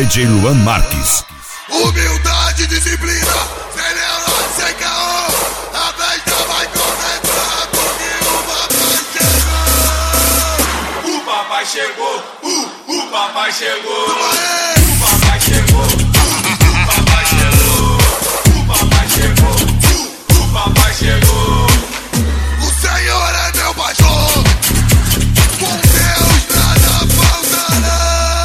DJ Luan Marques. Humildade, disciplina, sem neurose, sem caô. A festa vai começar porque o papai chegou. O papai chegou, o papai chegou. O papai chegou, o papai chegou. O papai chegou. O Senhor é meu pastor, com Deus nada faltará.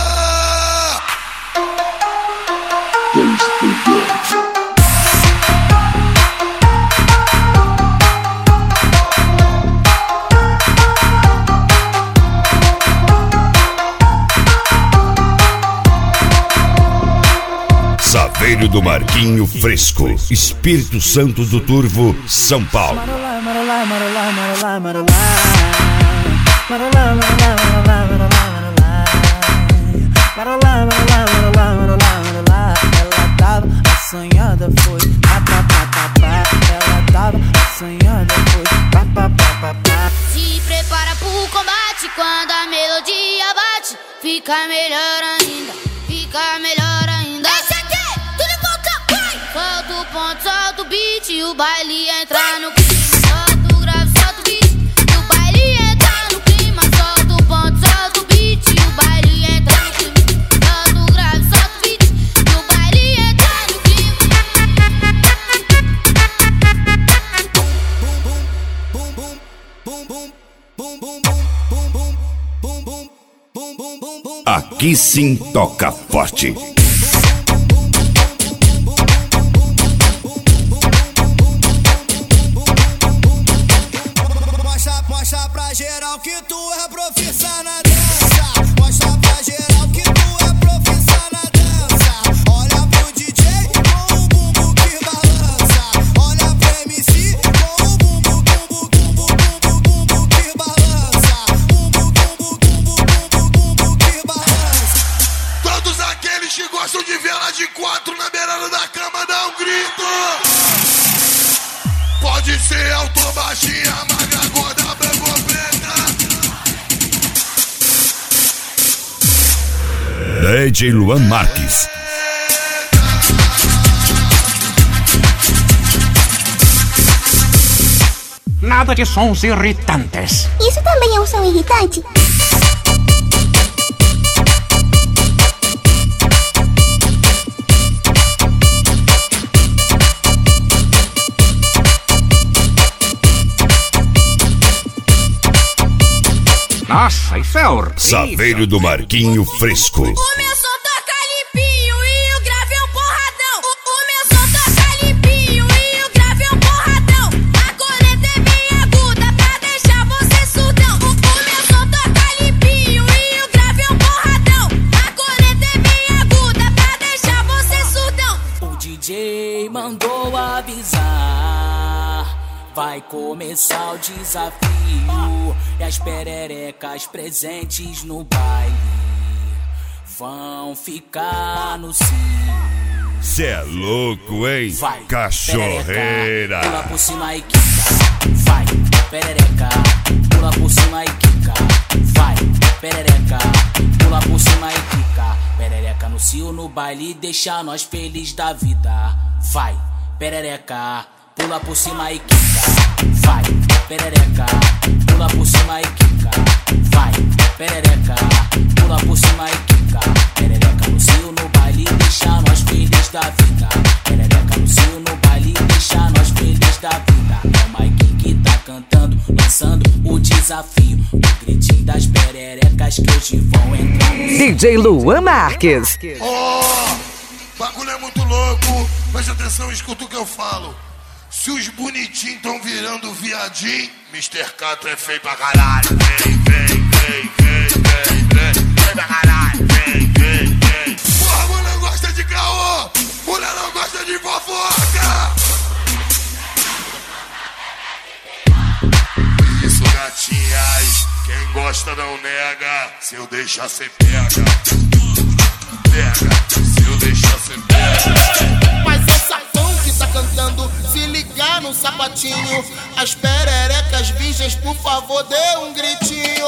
Saveiro do Marquinho Fresco, Espírito Santo do Turvo, São Paulo. Ela tava assanhada, foi ela tava assanhada, foi Se prepara pro combate, quando a melodia bate, fica melhor ainda, fica melhor ainda. Esse aqui, tudo em volta, vai! Solta o ponto, solta o beat, e o baile entra no clima. Solta o grave, solta o beat, e o baile entra no clima. Solta o ponto, solta o beat, e o baile entra no clima. Solta o grave, solta o beat, e o baile entra no clima. Aqui sim toca forte. Mostra pra geral que tu é profissa na dança. Mostra pra geral que tu é profissa na dança. Olha pro DJ com o bumbo que balança. Olha pro MC com o bumbo que balança. Bumbo que balança. Todos aqueles que gostam de vela de 4 na beirada da cama, dá um grito. Pode ser alto, baixinha, magra, gorda, branca ou preta. DJ Luan Marques. Nada de sons irritantes. Isso também é um som irritante? Nossa, isso é horrível. Saveiro do Marquinho Fresco. O meu som toca limpinho e o grave é um porradão. O meu som toca limpinho e o grave é um porradão. A corneta é bem aguda pra deixar você surdão. O meu som toca limpinho e o grave é um porradão. A corneta é bem aguda pra deixar você surdão. O DJ mandou avisar, vai começar o desafio. E as pererecas presentes no baile vão ficar no cio. Cê é louco, hein? Vai, cachorreira. perereca, pula por cima e quica. Vai, perereca, pula por cima e quica. Vai, perereca, pula por cima e quica. Perereca no cio, no baile, deixa nós felizes da vida. Vai, perereca, pula por cima e quica. Vai, perereca, pula por cima e quica. Vai, perereca, pula por cima e quica. Perereca no cio, no baile, deixa nós felizes da vida. Perereca no cio, no baile, deixa nós felizes da vida. É o Mike que tá cantando, lançando o desafio. O gritinho das pererecas que hoje vão entrar no DJ Luan Marques. Bagulho é muito louco, preste atenção e escuta o que eu falo. Se os bonitinhos tão virando viadinho, Mr. Cato é feio pra caralho. Vem pra caralho. Vem. Porra, mulher gosta de caô, mulher não gosta de fofoca. Isso, gatinhas, quem gosta não nega. Se eu deixar cê pega. Se eu deixar cê pega. Mas essa pão que tá cantando, se ligar no sapatinho. As pererecas virgens, por favor, dê um gritinho.